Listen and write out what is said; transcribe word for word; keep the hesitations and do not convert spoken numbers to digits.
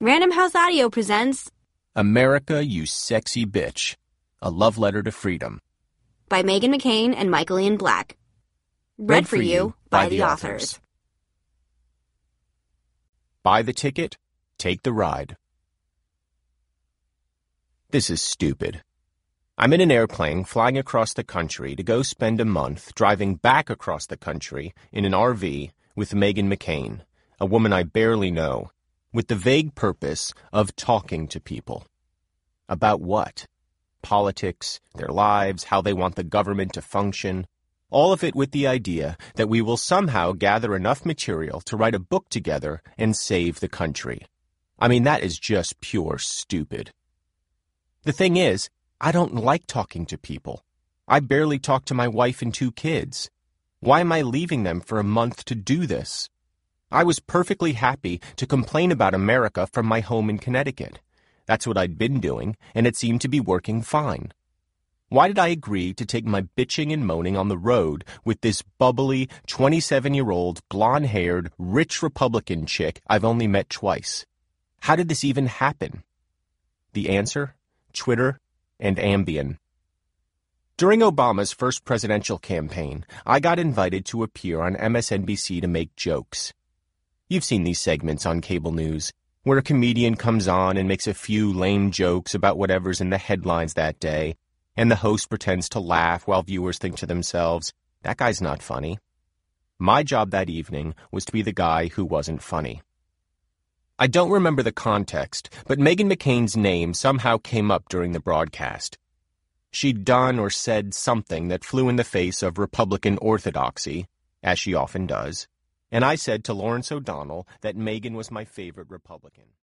Random House Audio presents America, You Sexy Bitch, A Love Letter to Freedom by Meghan McCain and Michael Ian Black. Read, Read for you by, by the authors. authors. Buy the ticket, take the ride. This is stupid. I'm in an airplane flying across the country to go spend a month driving back across the country in an R V with Meghan McCain, a woman I barely know, with the vague purpose of talking to people. About what? Politics, their lives, how they want the government to function. All of it with the idea that we will somehow gather enough material to write a book together and save the country. I mean, that is just pure stupid. The thing is, I don't like talking to people. I barely talk to my wife and two kids. Why am I leaving them for a month to do this? I was perfectly happy to complain about America from my home in Connecticut. That's what I'd been doing, and it seemed to be working fine. Why did I agree to take my bitching and moaning on the road with this bubbly, twenty-seven-year-old, blonde-haired, rich Republican chick I've only met twice? How did this even happen? The answer? Twitter and Ambien. During Obama's first presidential campaign, I got invited to appear on M S N B C to make jokes. You've seen these segments on cable news, where a comedian comes on and makes a few lame jokes about whatever's in the headlines that day, and the host pretends to laugh while viewers think to themselves, that guy's not funny. My job that evening was to be the guy who wasn't funny. I don't remember the context, but Meghan McCain's name somehow came up during the broadcast. She'd done or said something that flew in the face of Republican orthodoxy, as she often does, and I said to Lawrence O'Donnell that Meghan was my favorite Republican.